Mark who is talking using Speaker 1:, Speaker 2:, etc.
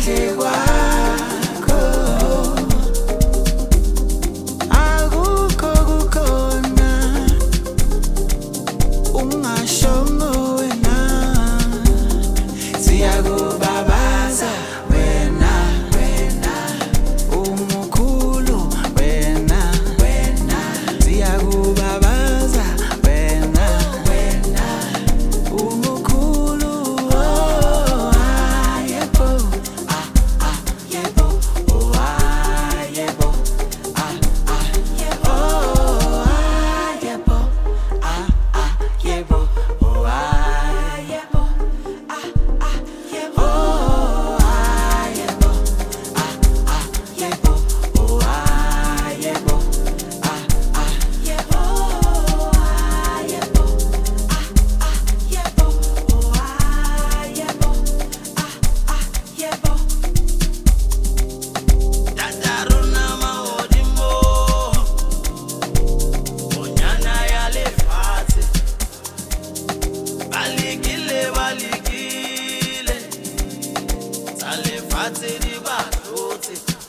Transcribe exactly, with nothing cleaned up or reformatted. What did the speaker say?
Speaker 1: ngaphandle kwakho akukho kukhona ungashongo wena siyakubabaza wena wena umukhulu wena wena siyakubabaza wena wena umukhulu oh ayebo ah ah yebo oh ayebo ah ah yebo oh ayebo ah ah yebo oh ayebo ah ah yebo oh ayebo ah ah yebo oh ayebo ah ah yebo oh ayebo ah ah yebo oh ayebo ah ah yebo Tataruna maodimo Onyana ya lefatshe Balikile balikile Tsa lefatshe di batlotse